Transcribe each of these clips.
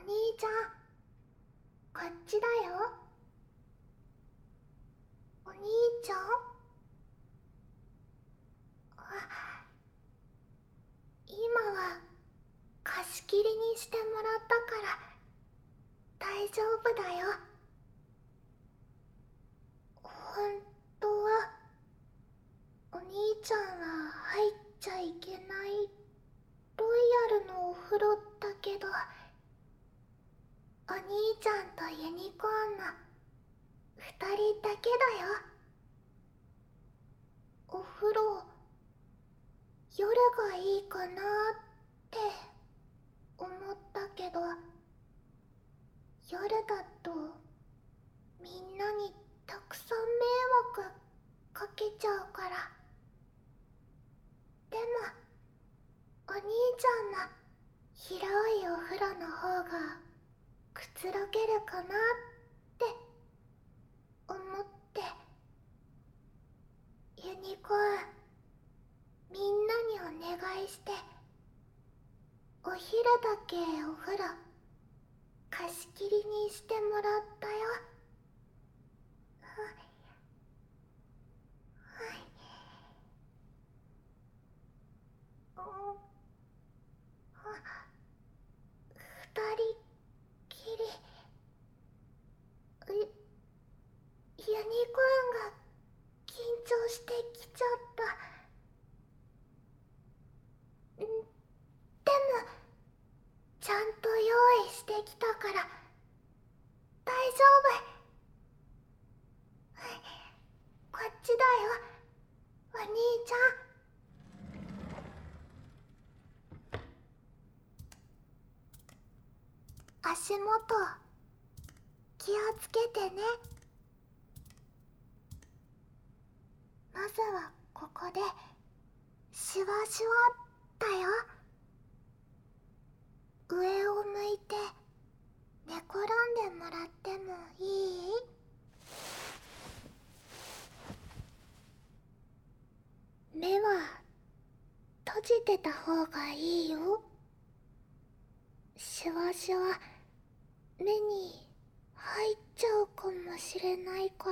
兄ちゃん、こっちだよ。お兄ちゃん。今は貸し切りにしてもらったから大丈夫だよ。本当はお兄ちゃんは入っちゃいけないロイヤルのお風呂だけど、お兄ちゃんとユニコーンの2人だけだよ。お風呂夜がいいかなって思ったけど、夜だとみんなにたくさん迷惑かけちゃうから。でもお兄ちゃんの広いお風呂の方がくつろげるかなって思って。ユニコーン、みんなにお願いしてお昼だけお風呂貸し切りにしてもらったよ。二人きり。ユニコーンが緊張してきちゃった。でもちゃんと用意してきたから大丈夫。こっちだよ、お兄ちゃん。足元気をつけてね。まずはここでシュワシュワだよ。上を向いて寝転んでもらってもいい？目は閉じてた方がいいよ。シュワシュワ目に入っちゃうかもしれないから。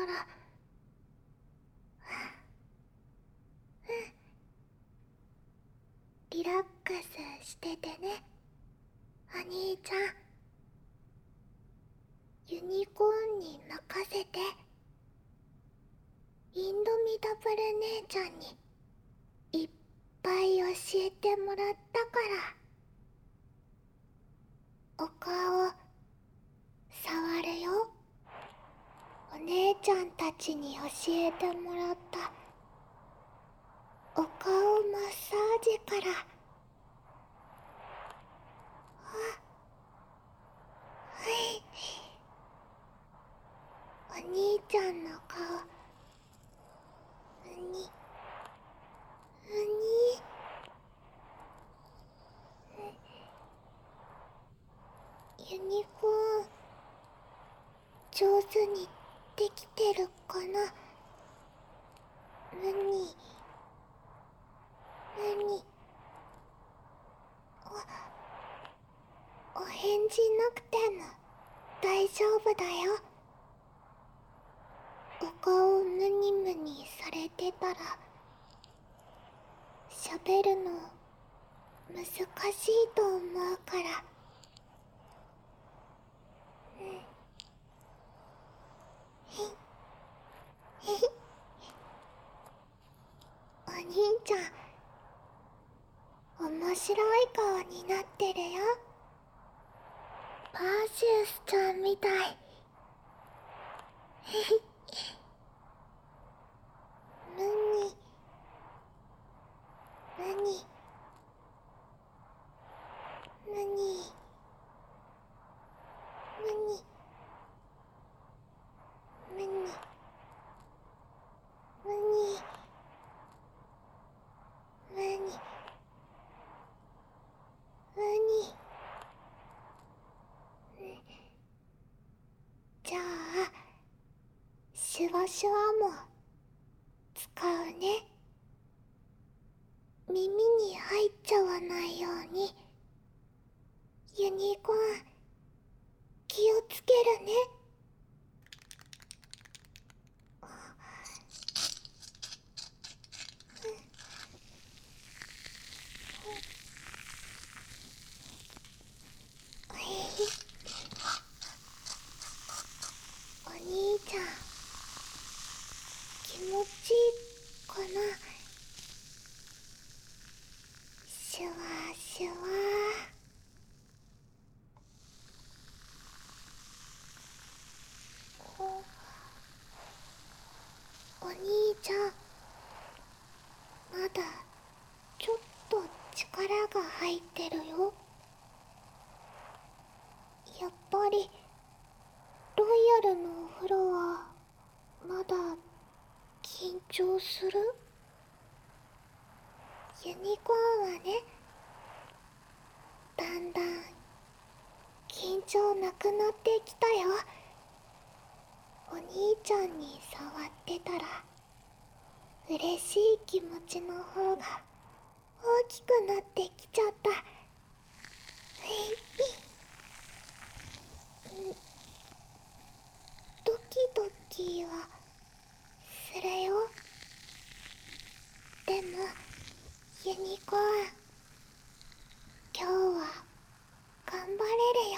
リラックスしててね、お兄ちゃん。ユニコーンに任せて。インドミダブル姉ちゃんにいっぱい教えてもらったから。お顔触るよ。お姉ちゃんたちに教えてもらったお顔マッサージから。はい。お兄ちゃんの顔、ユニコーン、上手にできてるかな。お返事なくても大丈夫だよ。お顔ムニムニされてたら喋るの難しいと思うから。お兄ちゃん、面白い顔になってるよ。パーシウスちゃんみたい。ムニムニムニムニムニムニムニムニ。じゃあシュワシュワも使うね。耳に入っちゃわないように。ユニコーン、 気をつけるね。お兄ちゃん、気持ちいいかな。シュワシュワ。お兄ちゃん、まだちょっと力が入ってるよ。やっぱりロイヤルのお風呂はまだ緊張する？ユニコーンはね、だんだん緊張なくなってきたよ。お兄ちゃんに触ってたら嬉しい気持ちの方が大きくなってきちゃった。ドキドキはするよ。でもユニコーン、今日は頑張れるよ。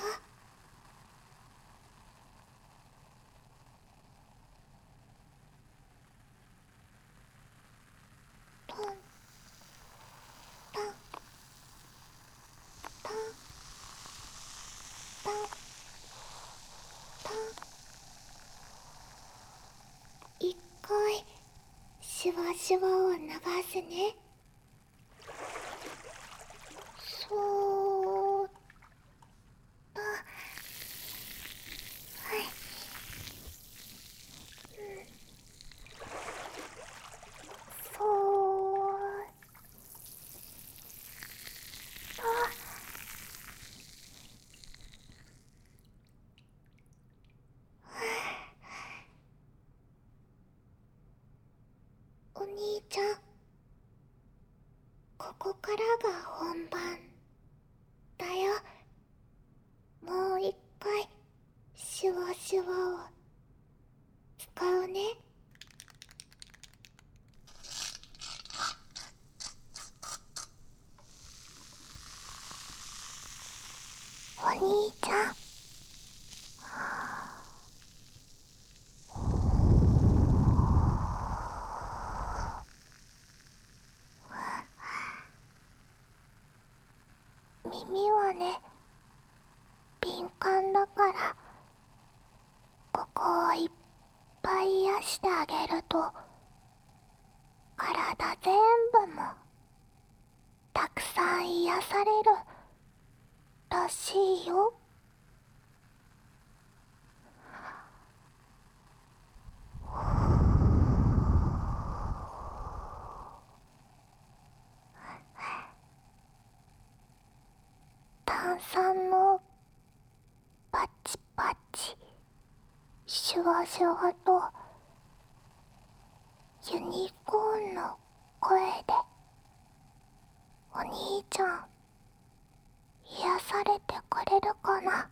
トンタンタンタンタン。一回シュワシュワを流すね。そーっと。はい。そーっと。お兄ちゃん、ここからが本番だよ。もう一回シュワシュワを使うね。お兄ちゃん、耳はね、敏感だから、ここをいっぱい癒してあげると体全部もたくさん癒されるらしいよ。炭酸のパチパチシュワシュワとユニコーンの声でお兄ちゃん癒されてくれるかな。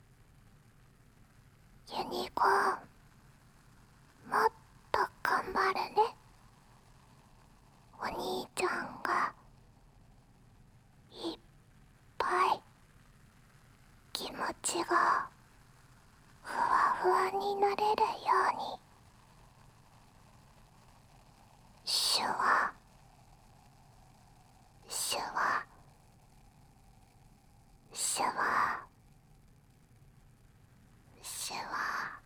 ユニコーン、もっと頑張るね。お兄ちゃんがいっぱい気持ちがふわふわになれるように。シュワシュワシュワシュワ。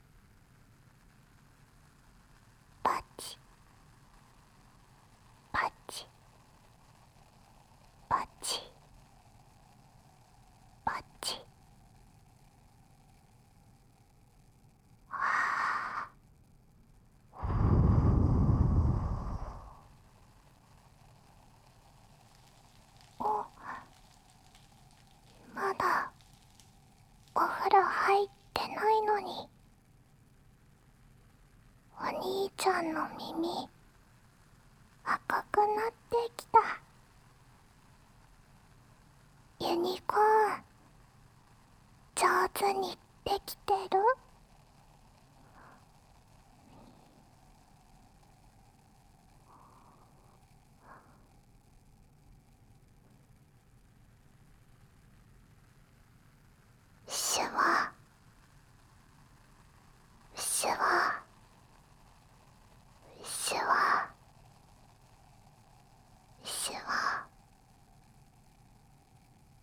パチパチパチパチ。お、まだお風呂入ってないのに。お兄ちゃんの耳赤くなってきた。ユニコーン、上手に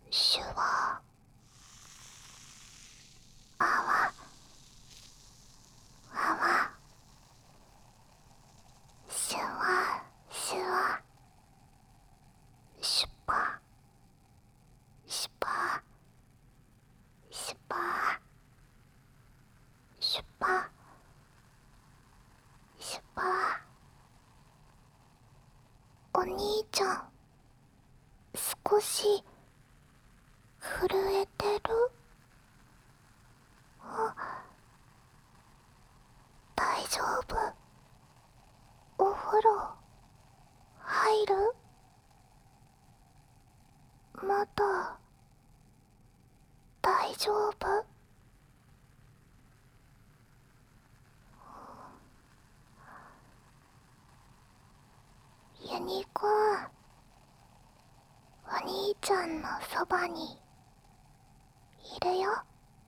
シュワあわあわ、シュワシュワ、シュパシュパシュパシュパシュパ。お兄ちゃん、少し震えてる？あ、大丈夫？お風呂入る？まだ大丈夫？ユニコーン、お兄ちゃんのそばにいるよ。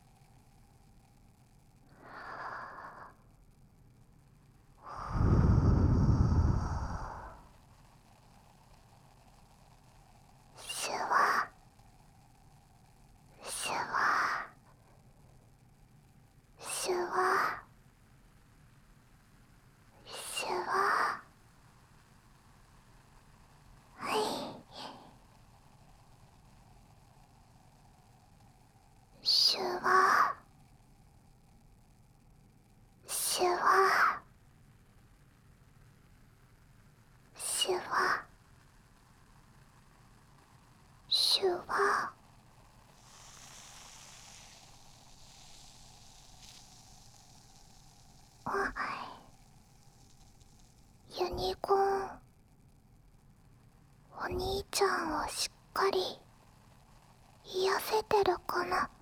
シュワシュワシュワシュワ。はい。シュワシュワシュワシュワ。あ、ユニコーン、お兄ちゃんをしっかり癒せてるかな？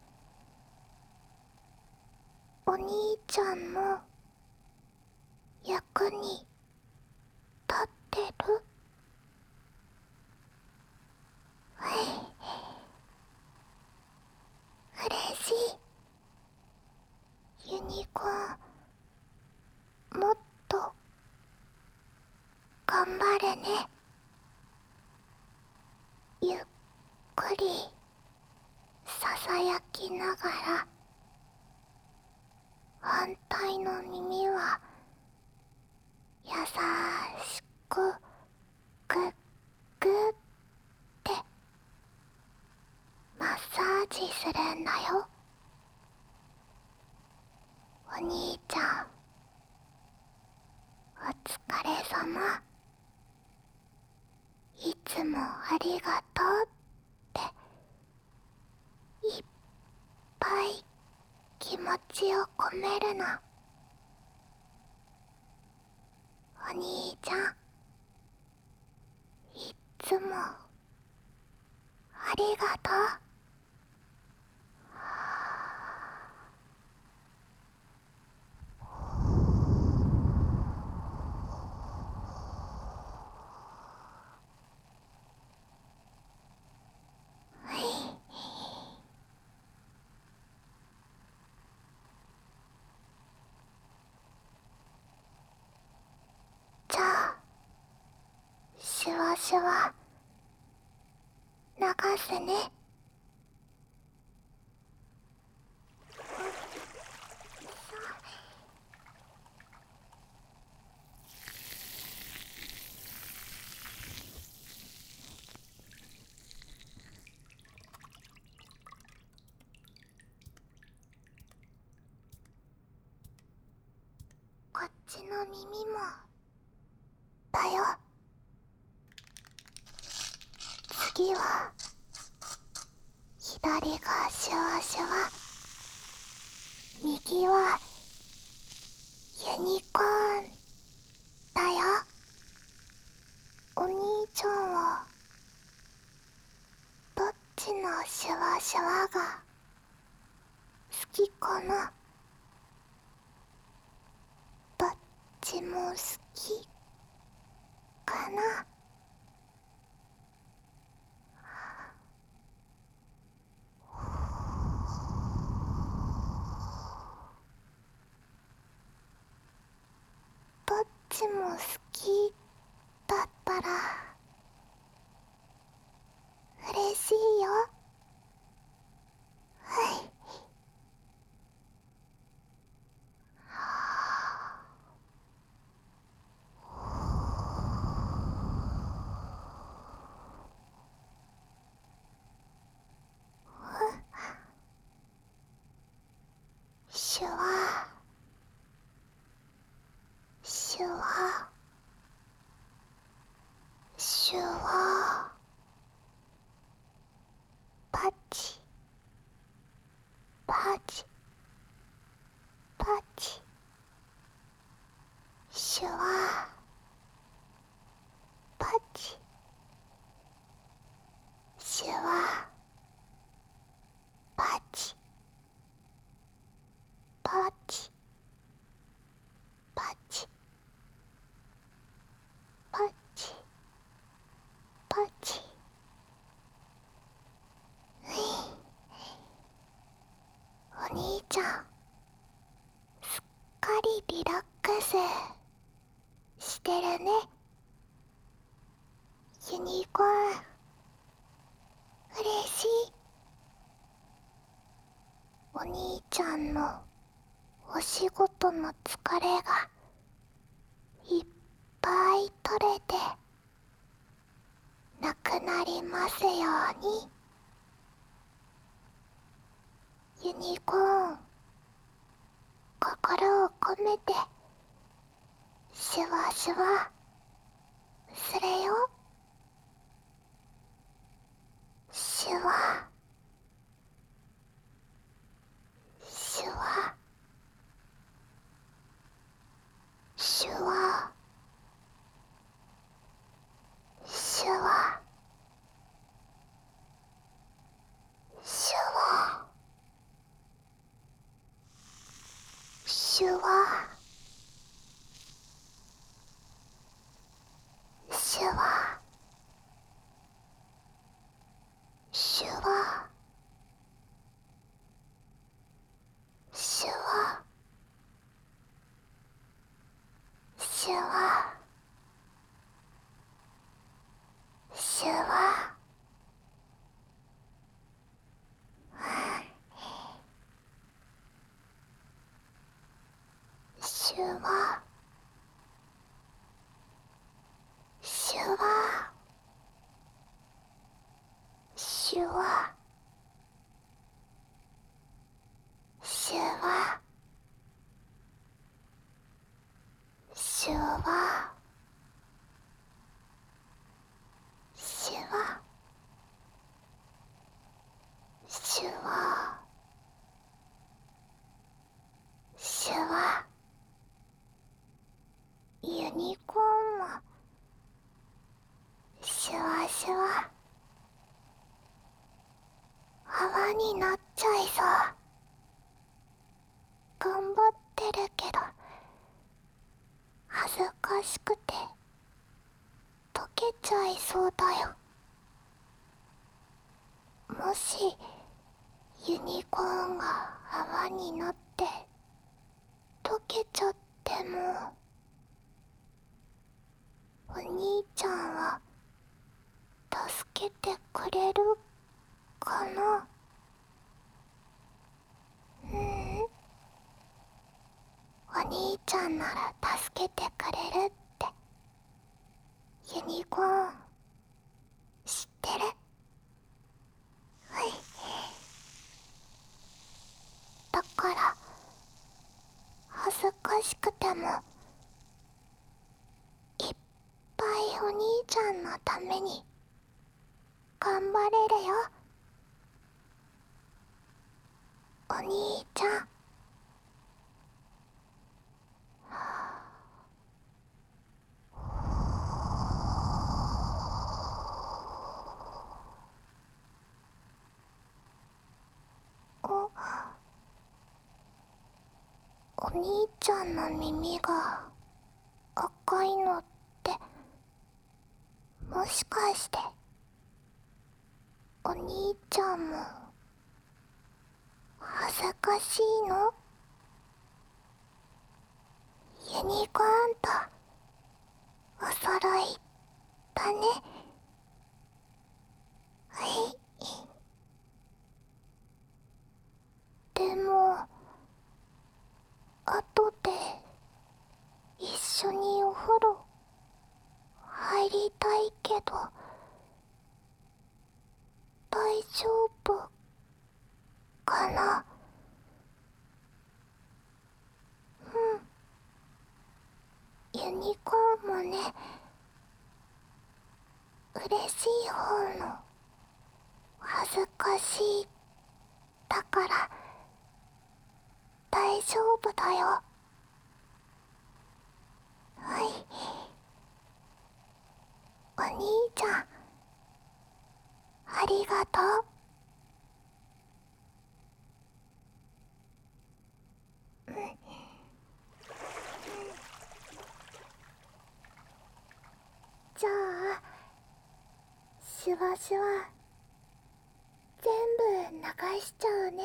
お兄ちゃんの役に立ってる？はい、嬉しい。ユニコーン、もっと頑張れね。ゆっくりささやきながら、反対の耳は優しくグッグッってマッサージするんだよ。お兄ちゃん、お疲れさま。いつもありがとうっていっぱい気持ちを込めるの。お兄ちゃん、いっつもありがとう。はい。じゃあ、シュワシュワ流すね。こっちの耳もだよ。次は左がシュワシュワ、右はユニコーンだよ。お兄ちゃんはどっちのシュワシュワが好きかな？どっちも好きかな？どっちも好きだったら嬉しいよ。 パチパチシュワーパチシュワーパチパチパチパチパチ。お兄ちゃんすっかりリラックスしてるね。ユニコーン嬉しい。お兄ちゃんのお仕事の疲れがいっぱい取れてなくなりますように。ユニコーン心を込めてシュワシュワするよ。シュワシュワシュワシュワシュワシュワシュワシュワシュワシュワシュワ。シュワシュワシュワシュワシュワシュワシュワシュワ。ユニコーンもシュワシュワ泡になっちゃいそう。頑張ってるけど恥ずかしくて溶けちゃいそうだよ。もしユニコーンが泡になって溶けちゃってもお兄ちゃんは助けてくれるかな。お兄ちゃんなら助けてくれるってユニコーン知ってる。はい。だから恥ずかしくてもいっぱいお兄ちゃんのために頑張れるよ。お兄ちゃん。お兄ちゃんの耳が赤いのってもしかしてお兄ちゃんも恥ずかしいの。ユニコーンとお揃いだね。はい。でも後で一緒にお風呂入りたいけど大丈夫かな。ユニコーンもね、嬉しい方の恥ずかしいだから大丈夫だよ。はい。お兄ちゃん、ありがとう。じゃあ、シュワシュワ全部流しちゃうね。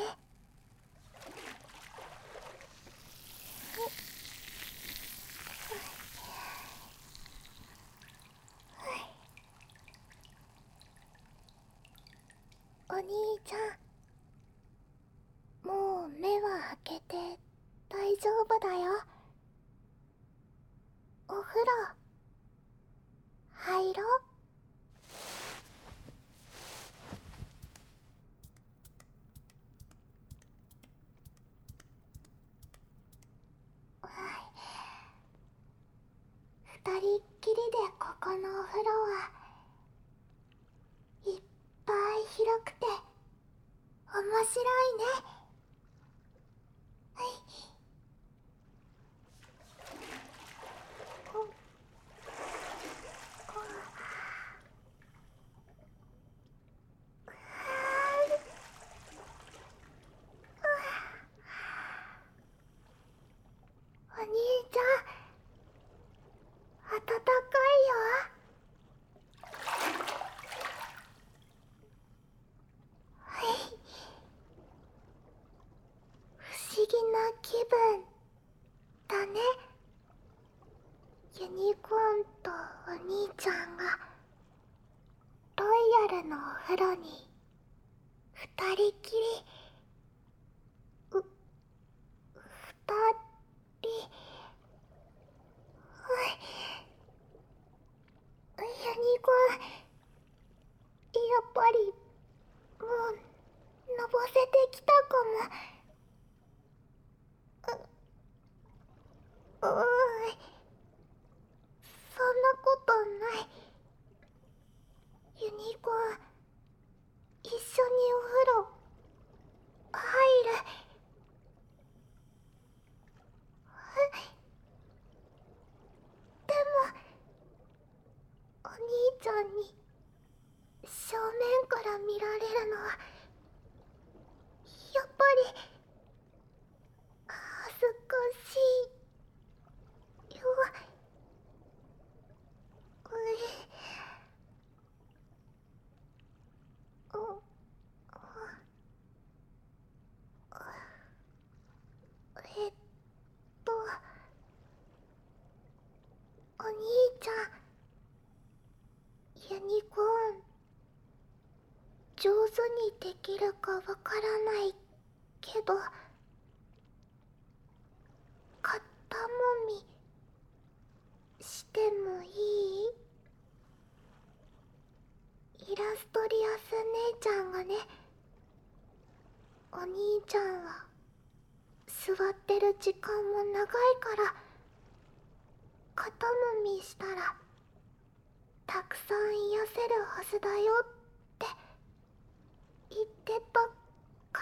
お兄ちゃん、もう目は開けて大丈夫だよ。お風呂入ろう。二人っきりでここのお風呂はいっぱい広くて面白いね。はい。お兄ちゃん、暖かいよ。はい。不思議な気分だね。ユニコーンとお兄ちゃんがロイヤルのお風呂に二人きり。二人。ユニコーン、やっぱりもうのぼせてきたかも。そんなことない。ユニコーン、一緒にお風呂入る。でもお兄ちゃんに正面から見られるのはやっぱり恥ずかしいよ。うえっとお兄ちゃん、ユニコーン上手にできるかわからないけど、肩もみしてもいい？イラストリアス姉ちゃんがね、お兄ちゃんは座ってる時間も長いから肩もみしたらたくさん癒せるはずだよって言ってたから。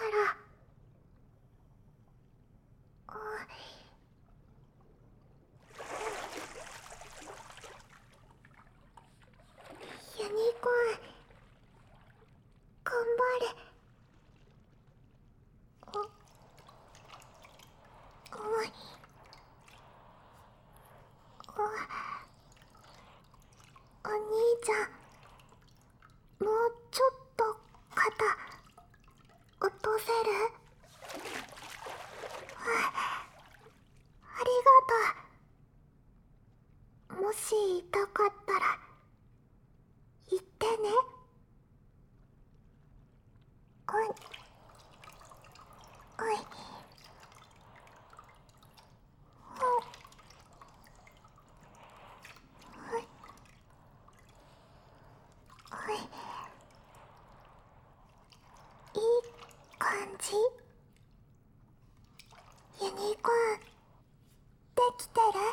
ユニコーン、頑張れ。おい。お兄ちゃん、もうちょっと肩落とせる？ありがとう。もし痛かったら言ってね。おい。おい。おい。いい感じ？ユニコーン、できてる？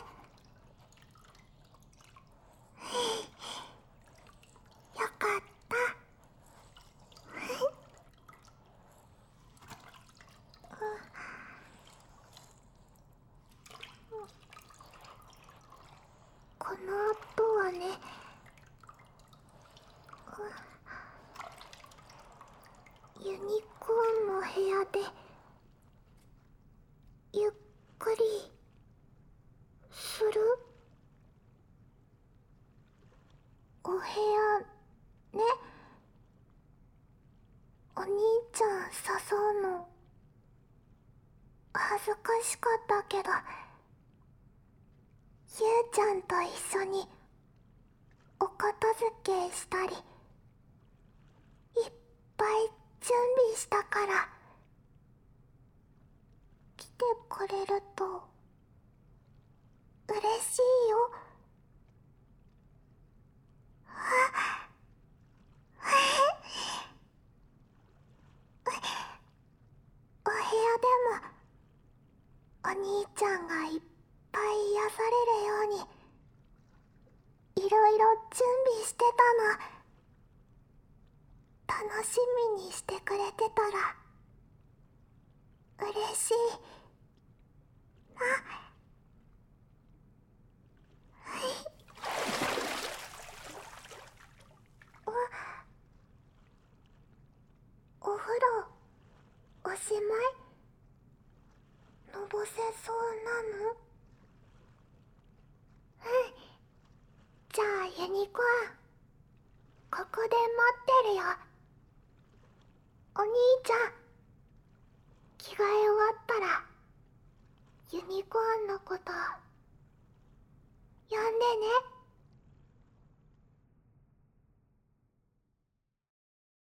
よかった。 ユニコーンの部屋でゆっくりする？お部屋ね。お兄ちゃん誘うの恥ずかしかったけど、ゆうちゃんと一緒にお片付けしたりいっぱい準備したから、来てくれると嬉しいよ。お部屋でもお兄ちゃんがいっぱい癒されるようにいろいろ準備してたの。楽しみにしてくれてたら嬉しいな。お風呂おしまい？のぼせそうなの？じゃあユニコーン、ここで待ってるよ。お兄ちゃん、着替え終わったらユニコーンのこと呼んでね。